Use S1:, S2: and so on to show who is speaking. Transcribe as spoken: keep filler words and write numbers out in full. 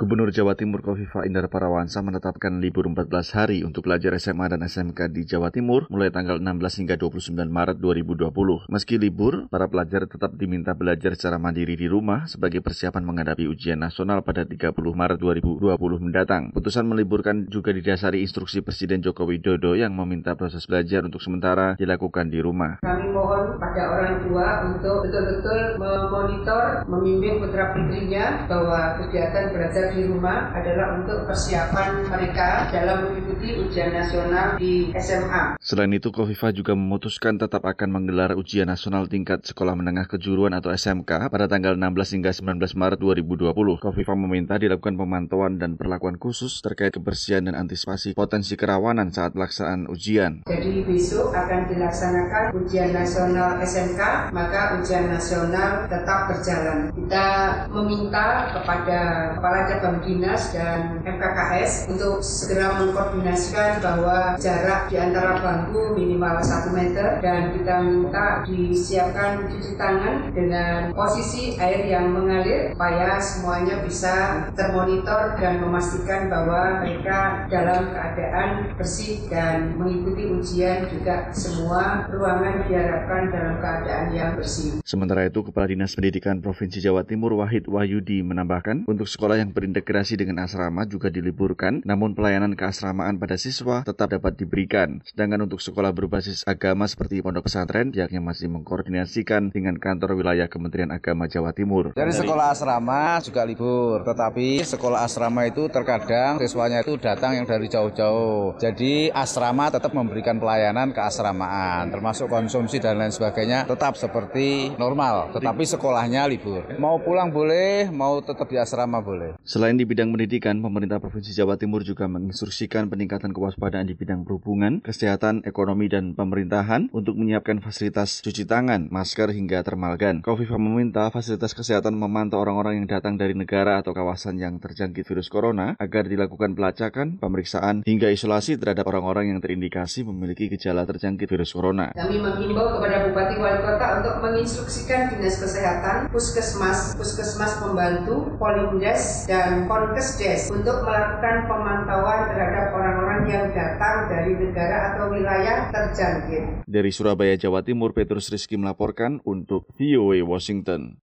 S1: Gubernur Jawa Timur Khofifah Indar Parawansa menetapkan libur empat belas hari untuk pelajar S M A dan S M K di Jawa Timur mulai tanggal enam belas hingga dua puluh sembilan Maret dua ribu dua puluh. Meski libur, para pelajar tetap diminta belajar secara mandiri di rumah sebagai persiapan menghadapi ujian nasional pada tiga puluh Maret dua ribu dua puluh mendatang. Putusan meliburkan juga didasari instruksi Presiden Joko Widodo yang meminta proses belajar untuk sementara dilakukan di rumah.
S2: Kami mohon pada orang tua untuk betul-betul memonitor, membimbing putra-putrinya bahwa kegiatan belajar di rumah adalah untuk persiapan mereka dalam mengikuti ujian nasional di S M A.
S1: Selain itu, Khofifah juga memutuskan tetap akan menggelar ujian nasional tingkat sekolah menengah kejuruan atau S M K pada tanggal enam belas hingga sembilan belas Maret dua ribu dua puluh. Khofifah meminta dilakukan pemantauan dan perlakuan khusus terkait kebersihan dan antisipasi potensi kerawanan saat pelaksanaan ujian.
S2: Jadi besok akan dilaksanakan ujian nasional S M K, maka ujian nasional tetap berjalan. Kita meminta kepada Kepala Cabang Dinas dan M K K S untuk segera mengkoordinasikan bahwa jarak di antara bangku minimal satu meter dan kita minta disiapkan cuci tangan dengan posisi air yang mengalir supaya semuanya bisa termonitor dan memastikan bahwa mereka dalam keadaan bersih dan mengikuti ujian juga semua ruangan diharapkan dalam keadaan yang bersih.
S1: Sementara itu, Kepala Dinas Pendidikan Provinsi Jawa Timur Wahid Wahyudi menambahkan untuk sekolah yang berintegrasi dengan asrama juga diliburkan, namun pelayanan keasramaan pada siswa tetap dapat diberikan. Sedangkan untuk sekolah berbasis agama seperti pondok pesantren, pihaknya masih mengkoordinasikan dengan kantor wilayah Kementerian Agama Jawa Timur.
S3: Dari sekolah asrama juga libur, tetapi sekolah asrama itu terkadang siswanya itu datang yang dari jauh-jauh. Jadi asrama tetap memberikan pelayanan keasramaan, termasuk konsumsi dan lain sebagainya tetap seperti normal, tetapi sekolahnya libur. Mau pulang boleh, mau tetap di asrama boleh.
S1: Selain di bidang pendidikan, pemerintah Provinsi Jawa Timur juga menginstruksikan peningkatan kewaspadaan di bidang perhubungan, kesehatan, ekonomi, dan pemerintahan untuk menyiapkan fasilitas cuci tangan, masker, hingga thermal gun. Khofifah meminta fasilitas kesehatan memantau orang-orang yang datang dari negara atau kawasan yang terjangkit virus corona agar dilakukan pelacakan, pemeriksaan, hingga isolasi terhadap orang-orang yang terindikasi memiliki gejala terjangkit virus corona.
S2: Kami menghimbau kepada Bupati Wali Kota untuk menginstruksikan Dinas Kesehatan, Puskesmas, Puskesmas Pembantu, Polindes, dan Ponkesdes untuk melakukan pemantauan terhadap orang-orang yang datang dari negara atau wilayah terjangkit.
S1: Dari Surabaya, Jawa Timur, Petrus Rizky melaporkan untuk V O A Washington.